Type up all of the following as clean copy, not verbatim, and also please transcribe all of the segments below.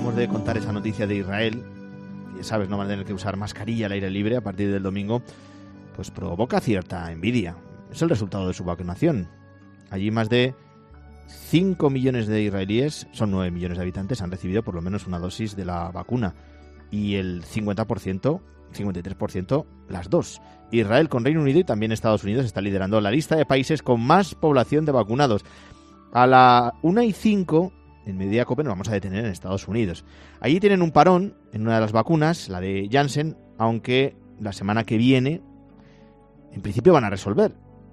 acabamos de contar esa noticia de Israel, ya sabes, no van a tener que usar mascarilla al aire libre a partir del domingo, pues provoca cierta envidia. Es el resultado de su vacunación. Allí más de 5 millones de israelíes, son 9 millones de habitantes, han recibido por lo menos una dosis de la vacuna. Y el 50%, 53%, las dos. Israel con Reino Unido y también Estados Unidos está liderando la lista de países con más población de vacunados. A la 1:05, en Mediodía Cope, nos vamos a detener en Estados Unidos. Allí tienen un parón en una de las vacunas, la de Janssen, aunque la semana que viene, en principio van a resolver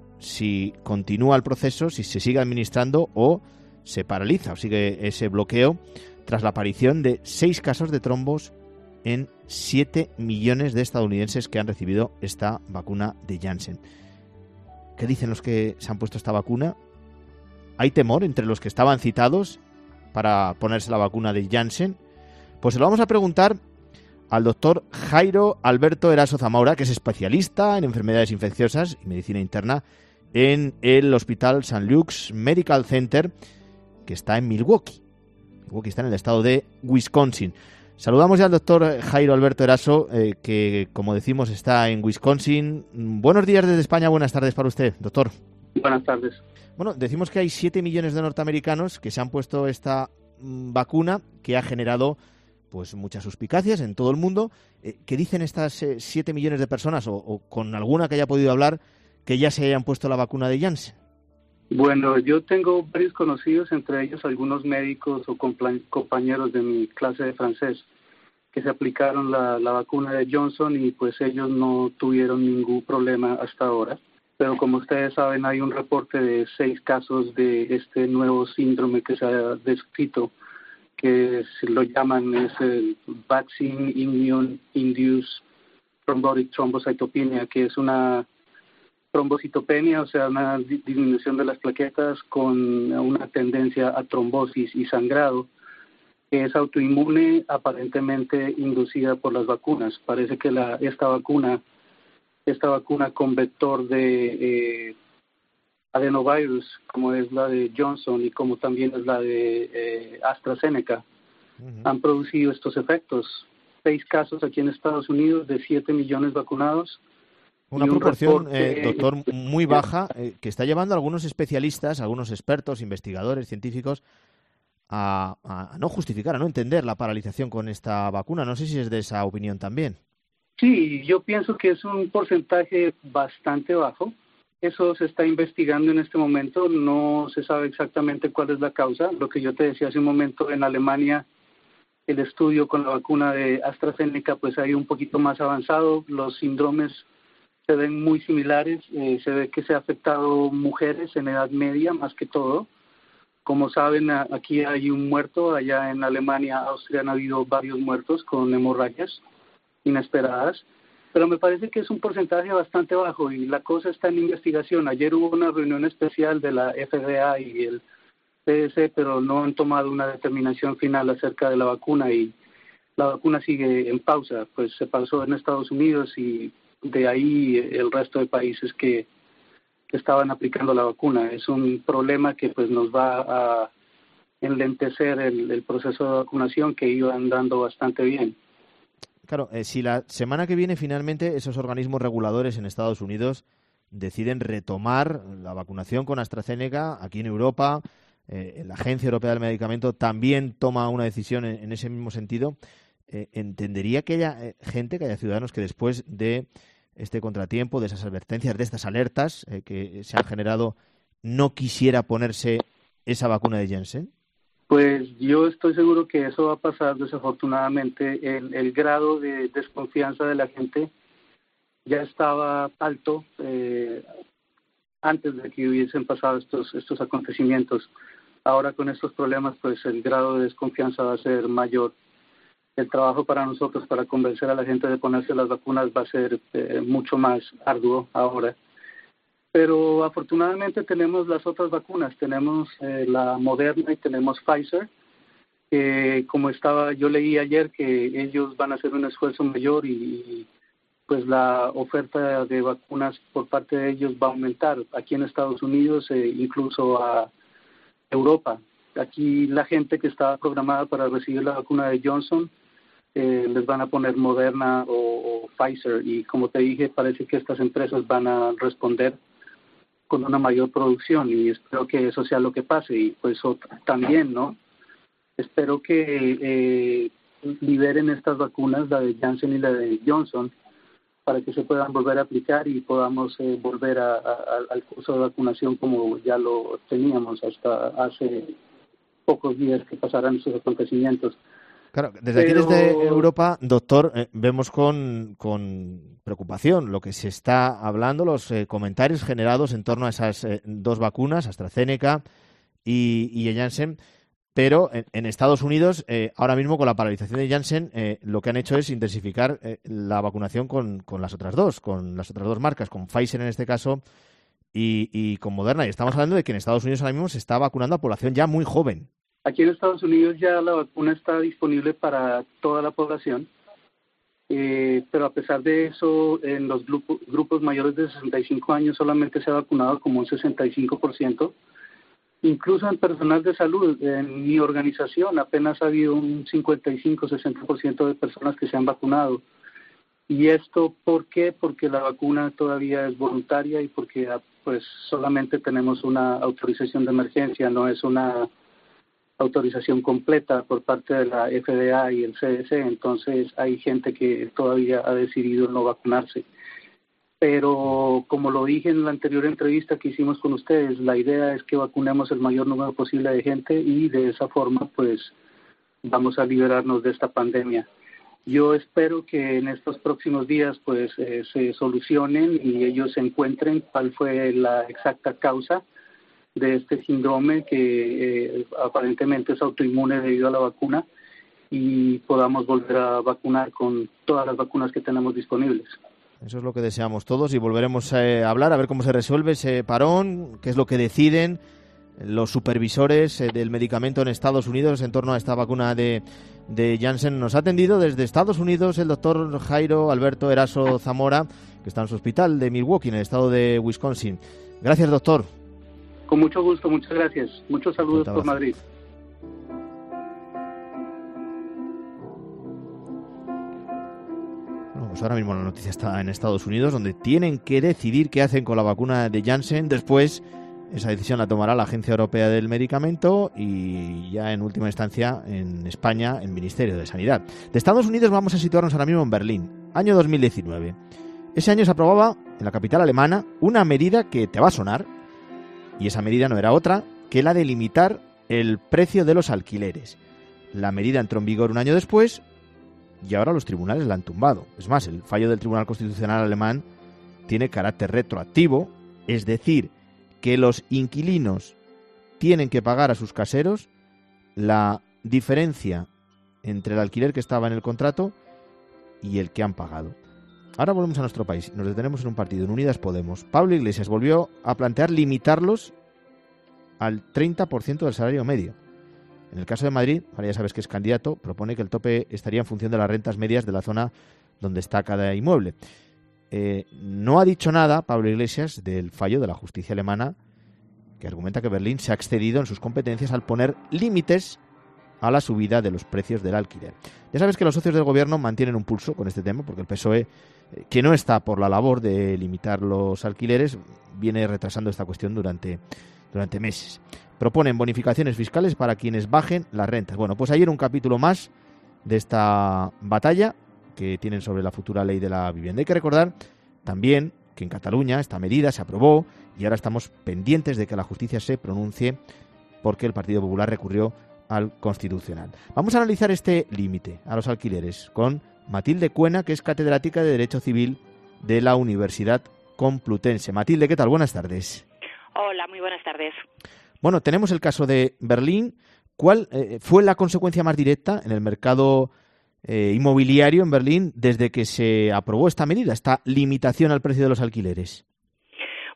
si continúa el proceso, si se sigue administrando o se paraliza o sigue ese bloqueo tras la aparición de 6 casos de trombos en 7 millones de estadounidenses que han recibido esta vacuna de Janssen. ¿Qué dicen los que se han puesto esta vacuna? ¿Hay temor entre los que estaban citados para ponerse la vacuna de Janssen? Pues se lo vamos a preguntar al doctor Jairo Alberto Eraso Zamora, que es especialista en enfermedades infecciosas y medicina interna en el Hospital St. Luke's Medical Center, que está en Milwaukee. Milwaukee está en el estado de Wisconsin. Saludamos ya al doctor Jairo Alberto Eraso, que, como decimos, está en Wisconsin. Buenos días desde España, buenas tardes para usted, doctor. Buenas tardes. Bueno, decimos que hay 7 millones de norteamericanos que se han puesto esta vacuna que ha generado pues muchas suspicacias en todo el mundo. ¿Qué dicen estas 7 millones de personas, o con alguna que haya podido hablar, que ya se hayan puesto la vacuna de Janssen? Bueno, yo tengo varios conocidos, entre ellos algunos médicos o compañeros de mi clase de francés, que se aplicaron la vacuna de Johnson y pues ellos no tuvieron ningún problema hasta ahora. Pero como ustedes saben, hay un reporte de 6 casos de este nuevo síndrome que se ha descrito, que lo llaman es el Vaccine Immune Induced Thrombotic Thrombocytopenia, que es una trombocitopenia, o sea, una disminución de las plaquetas con una tendencia a trombosis y sangrado, que es autoinmune, aparentemente inducida por las vacunas. Parece que esta vacuna con vector de adenovirus, como es la de Johnson y como también es la de AstraZeneca, han producido estos efectos. 6 casos aquí en Estados Unidos de 7 millones vacunados. Una proporción, doctor, muy baja, que está llevando a algunos especialistas, algunos expertos, investigadores, científicos, a no justificar, a no entender la paralización con esta vacuna. No sé si es de esa opinión también. Sí, yo pienso que es un porcentaje bastante bajo. Eso se está investigando en este momento. No se sabe exactamente cuál es la causa. Lo que yo te decía hace un momento, en Alemania, el estudio con la vacuna de AstraZeneca pues ha ido un poquito más avanzado. Los síndromes se ven muy similares. Se ve que se ha afectado mujeres en edad media más que todo. Como saben, aquí hay un muerto. Allá en Alemania, Austria, han habido varios muertos con hemorragias inesperadas, pero me parece que es un porcentaje bastante bajo y la cosa está en investigación. Ayer hubo una reunión especial de la FDA y el CDC, pero no han tomado una determinación final acerca de la vacuna y la vacuna sigue en pausa. Pues se pasó en Estados Unidos y de ahí el resto de países que estaban aplicando la vacuna. Es un problema que pues nos va a enlentecer el proceso de vacunación que iba andando bastante bien. Claro, si la semana que viene finalmente esos organismos reguladores en Estados Unidos deciden retomar la vacunación con AstraZeneca, aquí en Europa, la Agencia Europea del Medicamento también toma una decisión en ese mismo sentido, entendería que haya gente, que haya ciudadanos que después de este contratiempo, de esas advertencias, de estas alertas que se han generado, no quisiera ponerse esa vacuna de Janssen. Pues yo estoy seguro que eso va a pasar desafortunadamente. El grado de desconfianza de la gente ya estaba alto antes de que hubiesen pasado estos acontecimientos. Ahora con estos problemas, pues el grado de desconfianza va a ser mayor. El trabajo para nosotros, para convencer a la gente de ponerse las vacunas, va a ser mucho más arduo ahora. Pero afortunadamente tenemos las otras vacunas, tenemos la Moderna y tenemos Pfizer, que yo leí ayer que ellos van a hacer un esfuerzo mayor y pues la oferta de vacunas por parte de ellos va a aumentar aquí en Estados Unidos, incluso a Europa. aquí la gente que estaba programada para recibir la vacuna de Johnson, les van a poner Moderna o Pfizer, y como te dije, parece que estas empresas van a responder con una mayor producción, y espero que eso sea lo que pase. Y pues también, ¿no? Espero que liberen estas vacunas, la de Janssen y la de Johnson, para que se puedan volver a aplicar y podamos volver al curso de vacunación como ya lo teníamos hasta hace pocos días que pasaran esos acontecimientos. Claro, aquí desde Europa, doctor, vemos con preocupación lo que se está hablando, los comentarios generados en torno a esas dos vacunas, AstraZeneca y Janssen. Pero en Estados Unidos, ahora mismo con la paralización de Janssen, lo que han hecho es intensificar la vacunación con las otras dos marcas, con Pfizer en este caso y con Moderna. Y estamos hablando de que en Estados Unidos ahora mismo se está vacunando a población ya muy joven. Aquí en Estados Unidos ya la vacuna está disponible para toda la población, pero a pesar de eso, en los grupos mayores de 65 años solamente se ha vacunado como un 65%. Incluso en personal de salud, en mi organización apenas ha habido un 55-60% de personas que se han vacunado. ¿Y esto por qué? Porque la vacuna todavía es voluntaria y porque pues solamente tenemos una autorización de emergencia, no es una autorización completa por parte de la FDA y el CDC. Entonces hay gente que todavía ha decidido no vacunarse. Pero como lo dije en la anterior entrevista que hicimos con ustedes, la idea es que vacunemos el mayor número posible de gente y de esa forma pues vamos a liberarnos de esta pandemia. Yo espero que en estos próximos días pues se solucionen y ellos encuentren cuál fue la exacta causa de este síndrome que aparentemente es autoinmune debido a la vacuna, y podamos volver a vacunar con todas las vacunas que tenemos disponibles. Eso es lo que deseamos todos y volveremos a hablar, a ver cómo se resuelve ese parón, qué es lo que deciden los supervisores del medicamento en Estados Unidos en torno a esta vacuna de Janssen. Nos ha atendido desde Estados Unidos el doctor Jairo Alberto Eraso Zamora, que está en su hospital de Milwaukee, en el estado de Wisconsin. Gracias, doctor. Con mucho gusto, muchas gracias. Muchos saludos por Madrid. Pues ahora mismo la noticia está en Estados Unidos, donde tienen que decidir qué hacen con la vacuna de Janssen. Después, esa decisión la tomará la Agencia Europea del Medicamento y ya en última instancia en España, el Ministerio de Sanidad. De Estados Unidos vamos a situarnos ahora mismo en Berlín, año 2019. Ese año se aprobaba en la capital alemana una medida que te va a sonar, y esa medida no era otra que la de limitar el precio de los alquileres. La medida entró en vigor un año después y ahora los tribunales la han tumbado. Es más, el fallo del Tribunal Constitucional alemán tiene carácter retroactivo, es decir, que los inquilinos tienen que pagar a sus caseros la diferencia entre el alquiler que estaba en el contrato y el que han pagado. Ahora volvemos a nuestro país y nos detenemos en un partido, en Unidas Podemos. Pablo Iglesias volvió a plantear limitarlos al 30% del salario medio. En el caso de Madrid, ahora ya sabes que es candidato, propone que el tope estaría en función de las rentas medias de la zona donde está cada inmueble. No ha dicho nada Pablo Iglesias del fallo de la justicia alemana, que argumenta que Berlín se ha excedido en sus competencias al poner límites a la subida de los precios del alquiler. Ya sabes que los socios del gobierno mantienen un pulso con este tema, porque el PSOE, que no está por la labor de limitar los alquileres, viene retrasando esta cuestión durante meses. Proponen bonificaciones fiscales para quienes bajen las rentas. Bueno, pues ayer un capítulo más de esta batalla que tienen sobre la futura ley de la vivienda. Hay que recordar también que en Cataluña esta medida se aprobó y ahora estamos pendientes de que la justicia se pronuncie porque el Partido Popular recurrió al Constitucional. Vamos a analizar este límite a los alquileres con Matilde Cuena, que es catedrática de Derecho Civil de la Universidad Complutense. Matilde, ¿qué tal? Buenas tardes. Hola, muy buenas tardes. Bueno, tenemos el caso de Berlín. ¿Cuál fue la consecuencia más directa en el mercado inmobiliario en Berlín desde que se aprobó esta medida, esta limitación al precio de los alquileres?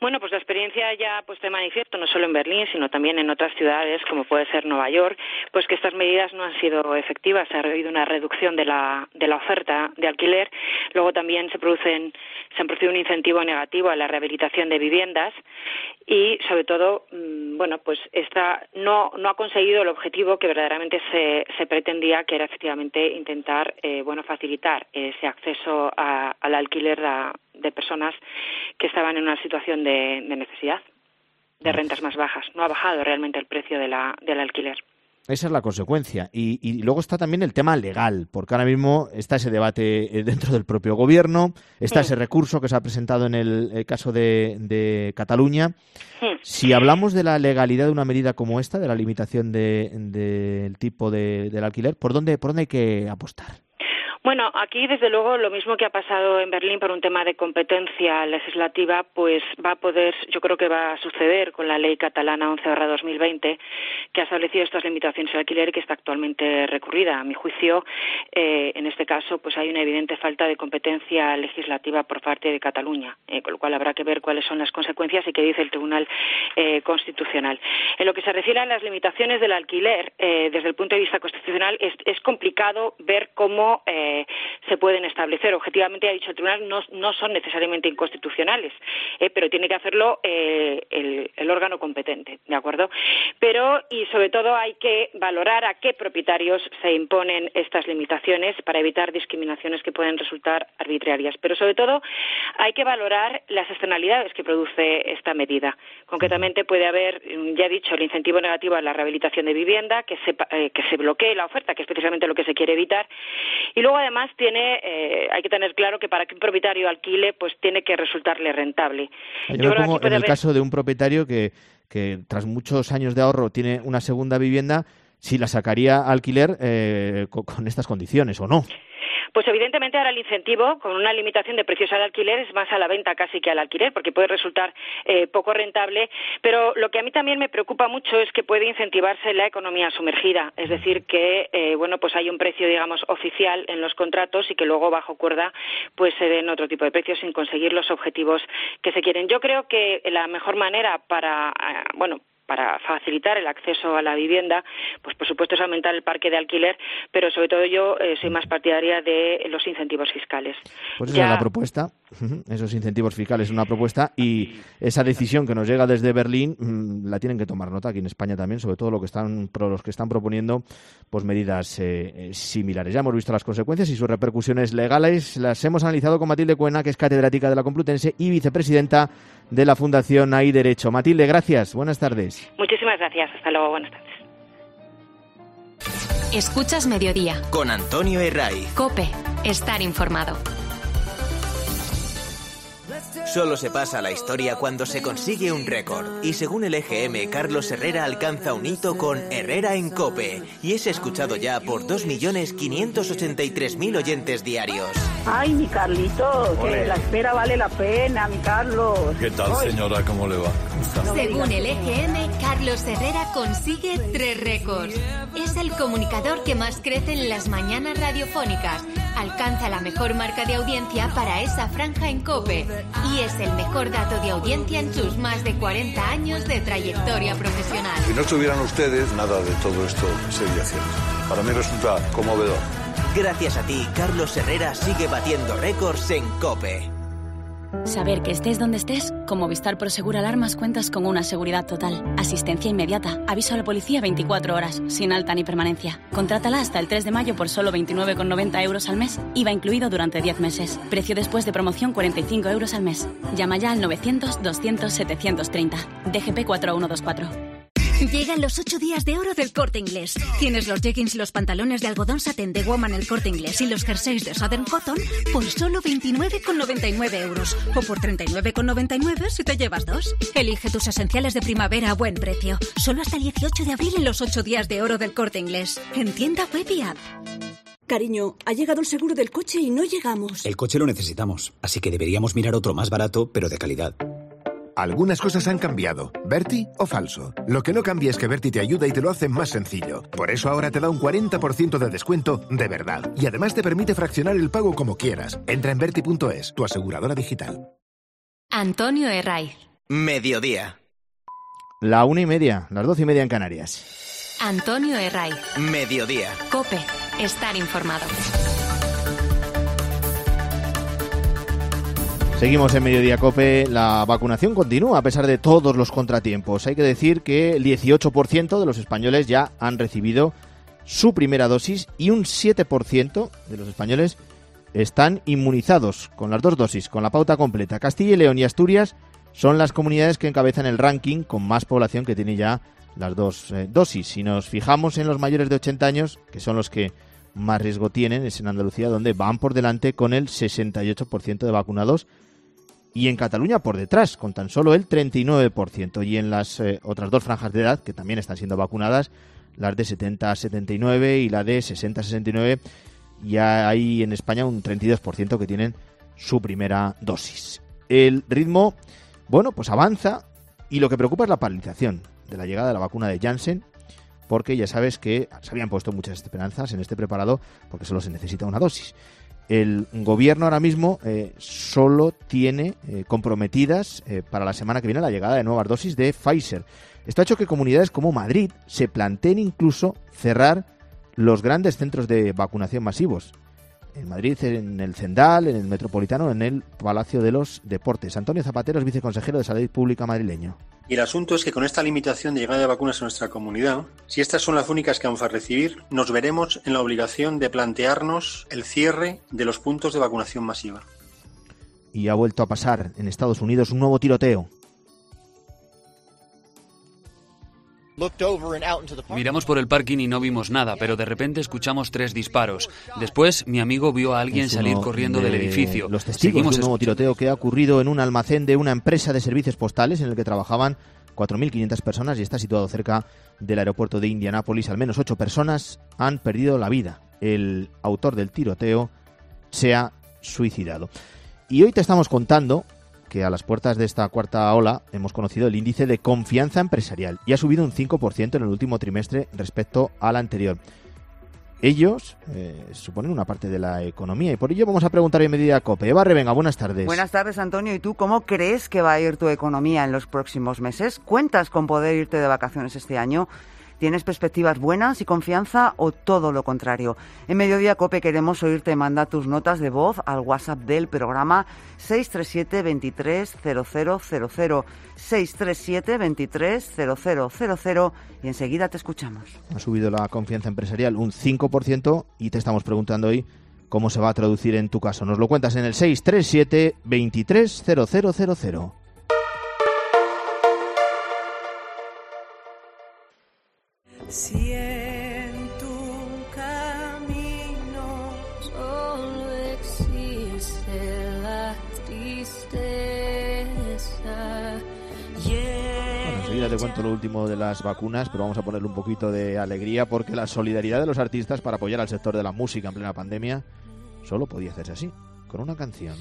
Bueno, pues la experiencia ya ha puesto de manifiesto, no solo en Berlín, sino también en otras ciudades, como puede ser Nueva York, pues que estas medidas no han sido efectivas. Ha habido una reducción de la oferta de alquiler. Luego también se han producido un incentivo negativo a la rehabilitación de viviendas y, sobre todo, bueno, pues esta no ha conseguido el objetivo que verdaderamente se pretendía, que era efectivamente intentar, facilitar ese acceso al alquiler de personas que estaban en una situación de necesidad, de rentas más bajas. No ha bajado realmente el precio del alquiler. Esa es la consecuencia. Y luego está también el tema legal, porque ahora mismo está ese debate dentro del propio gobierno, está ese recurso que se ha presentado en el caso de Cataluña. Si hablamos de la legalidad de una medida como esta, de la limitación del tipo del alquiler, ¿por dónde hay que apostar? Bueno, aquí desde luego lo mismo que ha pasado en Berlín por un tema de competencia legislativa, pues yo creo que va a suceder con la ley catalana 11/2020, que ha establecido estas limitaciones al alquiler y que está actualmente recurrida. A mi juicio, en este caso, pues hay una evidente falta de competencia legislativa por parte de Cataluña, con lo cual habrá que ver cuáles son las consecuencias y qué dice el Tribunal Constitucional. En lo que se refiere a las limitaciones del alquiler, desde el punto de vista constitucional, es complicado ver cómo se pueden establecer. Objetivamente, ha dicho el tribunal, no son necesariamente inconstitucionales, pero tiene que hacerlo el órgano competente, ¿de acuerdo? Y sobre todo hay que valorar a qué propietarios se imponen estas limitaciones para evitar discriminaciones que pueden resultar arbitrarias. Pero sobre todo hay que valorar las externalidades que produce esta medida. Concretamente puede haber, ya he dicho, el incentivo negativo a la rehabilitación de vivienda, que se bloquee la oferta, que es precisamente lo que se quiere evitar. Y luego además hay que tener claro que para que un propietario alquile, pues tiene que resultarle rentable. Yo me pongo en el caso de un propietario que tras muchos años de ahorro tiene una segunda vivienda, si la sacaría a alquiler con estas condiciones o no. Pues evidentemente ahora el incentivo, con una limitación de precios al alquiler, es más a la venta casi que al alquiler, porque puede resultar poco rentable, pero lo que a mí también me preocupa mucho es que puede incentivarse la economía sumergida, es decir, que pues hay un precio, digamos, oficial en los contratos y que luego bajo cuerda pues se den otro tipo de precios sin conseguir los objetivos que se quieren. Yo creo que la mejor manera para facilitar el acceso a la vivienda, pues por supuesto es aumentar el parque de alquiler, pero sobre todo yo soy más partidaria de los incentivos fiscales. Pues esa es la propuesta, esos incentivos fiscales es una propuesta y esa decisión que nos llega desde Berlín la tienen que tomar nota aquí en España también, sobre todo los que están proponiendo pues medidas similares. Ya hemos visto las consecuencias y sus repercusiones legales, las hemos analizado con Matilde Cuena, que es catedrática de la Complutense y vicepresidenta de la Fundación Hay Derecho. Matilde, gracias. Buenas tardes. Muchísimas gracias. Hasta luego. Buenas tardes. Escuchas Mediodía. Con Antonio Herray. COPE. Estar informado. Solo se pasa a la historia cuando se consigue un récord. Y según el EGM, Carlos Herrera alcanza un hito con Herrera en COPE. Y es escuchado ya por 2.583.000 oyentes diarios. Ay, mi Carlitos, que la espera vale la pena, mi Carlos. ¿Qué tal, señora? ¿Cómo le va? Según el EGM, Carlos Herrera consigue 3 récords. Es el comunicador que más crece en las mañanas radiofónicas. Alcanza la mejor marca de audiencia para esa franja en COPE. Y es el mejor dato de audiencia en sus más de 40 años de trayectoria profesional. Si no estuvieran ustedes, nada de todo esto sería cierto. Para mí resulta conmovedor. Gracias a ti, Carlos Herrera sigue batiendo récords en COPE. Saber que estés donde estés, con Movistar Prosegur Alarmas cuentas con una seguridad total, asistencia inmediata, aviso a la policía 24 horas, sin alta ni permanencia. Contrátala hasta el 3 de mayo por solo 29,90 euros al mes, IVA incluido durante 10 meses. Precio después de promoción 45 euros al mes. Llama ya al 900-200-730. DGP 4124. Llegan los 8 días de oro del Corte Inglés. Tienes los jeggings y los pantalones de algodón satén de Woman El Corte Inglés y los jerseys de Southern Cotton por solo 29,99 euros. O por 39,99 si te llevas 2. Elige tus esenciales de primavera a buen precio. Solo hasta el 18 de abril en los 8 días de oro del Corte Inglés. En tienda web y app. Cariño, ha llegado el seguro del coche y no llegamos. El coche lo necesitamos, así que deberíamos mirar otro más barato, pero de calidad. Algunas cosas han cambiado. ¿Berti o falso? Lo que no cambia es que Berti te ayuda y te lo hace más sencillo. Por eso ahora te da un 40% de descuento de verdad. Y además te permite fraccionar el pago como quieras. Entra en Berti.es, tu aseguradora digital. Antonio Herraiz. Mediodía. La 1:30, las 12:30 en Canarias. Antonio Herraiz. Mediodía. COPE. Estar informado. Seguimos en Mediodía COPE. La vacunación continúa a pesar de todos los contratiempos. Hay que decir que el 18% de los españoles ya han recibido su primera dosis y un 7% de los españoles están inmunizados con las 2 dosis, con la pauta completa. Castilla y León y Asturias son las comunidades que encabezan el ranking con más población que tiene ya las 2 dosis. Si nos fijamos en los mayores de 80 años, que son los que más riesgo tienen, es en Andalucía donde van por delante con el 68% de vacunados y en Cataluña por detrás, con tan solo el 39%. Y en las otras 2 franjas de edad, que también están siendo vacunadas, las de 70 a 79 y la de 60 a 69, ya hay en España un 32% que tienen su primera dosis. El ritmo, bueno, pues avanza y lo que preocupa es la paralización de la llegada de la vacuna de Janssen, porque ya sabes que se habían puesto muchas esperanzas en este preparado porque solo se necesita una dosis. El gobierno ahora mismo solo tiene comprometidas para la semana que viene la llegada de nuevas dosis de Pfizer. Esto ha hecho que comunidades como Madrid se planteen incluso cerrar los grandes centros de vacunación masivos. En Madrid, en el Zendal, en el Metropolitano, en el Palacio de los Deportes. Antonio Zapatero es viceconsejero de Salud Pública madrileño. Y el asunto es que con esta limitación de llegada de vacunas a nuestra comunidad, si estas son las únicas que vamos a recibir, nos veremos en la obligación de plantearnos el cierre de los puntos de vacunación masiva. Y ha vuelto a pasar en Estados Unidos un nuevo tiroteo. Miramos por el parking y no vimos nada, pero de repente escuchamos 3 disparos. Después, mi amigo vio a alguien salir corriendo del edificio. Los testigos de un nuevo tiroteo que ha ocurrido en un almacén de una empresa de servicios postales en el que trabajaban 4.500 personas y está situado cerca del aeropuerto de Indianápolis. Al menos 8 personas han perdido la vida. El autor del tiroteo se ha suicidado. Y hoy te estamos contando que a las puertas de esta cuarta ola hemos conocido el índice de confianza empresarial y ha subido un 5% en el último trimestre respecto al anterior. Ellos suponen una parte de la economía y por ello vamos a preguntar en Mediodía COPE. Eva Revenga, buenas tardes. Buenas tardes, Antonio. ¿Y tú cómo crees que va a ir tu economía en los próximos meses? ¿Cuentas con poder irte de vacaciones este año? ¿Tienes perspectivas buenas y confianza o todo lo contrario? En Mediodía COPE queremos oírte. Manda tus notas de voz al WhatsApp del programa 637 23 0000, 637 23 0000 y enseguida te escuchamos. Ha subido la confianza empresarial un 5% y te estamos preguntando hoy cómo se va a traducir en tu caso. Nos lo cuentas en el 637 23 0000. Si en tu camino solo existe la tristeza. Bueno, enseguida te cuento lo último de las vacunas, pero vamos a ponerle un poquito de alegría porque la solidaridad de los artistas para apoyar al sector de la música en plena pandemia solo podía hacerse así, con una canción.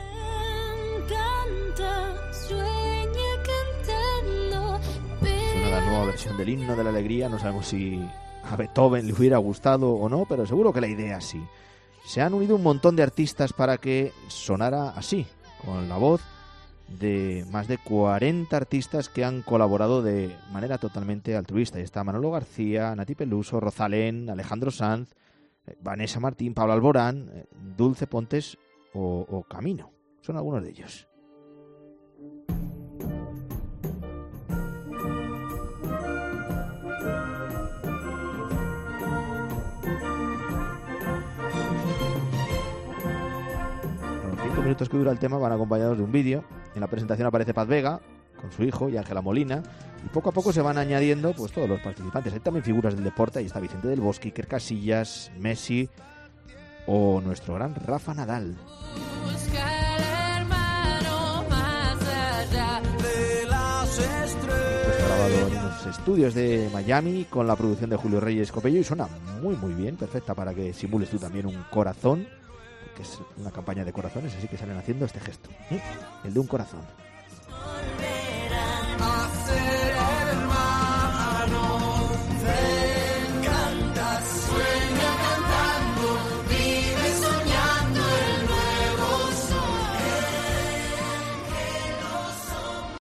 La nueva versión del himno de la alegría, no sabemos si a Beethoven le hubiera gustado o no, pero seguro que la idea sí. Se han unido un montón de artistas para que sonara así, con la voz de más de 40 artistas que han colaborado de manera totalmente altruista. Ahí está Manolo García, Nati Peluso, Rosalén, Alejandro Sanz, Vanessa Martín, Pablo Alborán, Dulce Pontes o Camino. Son algunos de ellos. Minutos que dura el tema van acompañados de un vídeo. En la presentación aparece Paz Vega con su hijo y Ángela Molina y poco a poco se van añadiendo pues todos los participantes. Hay también figuras del deporte, ahí está Vicente del Bosque, Iker Casillas, Messi o nuestro gran Rafa Nadal. Esto grabado en unos estudios de Miami con la producción de Julio Reyes Copello y suena muy muy bien, perfecta para que simules tú también un corazón, que es una campaña de corazones, así que salen haciendo este gesto, el de un corazón.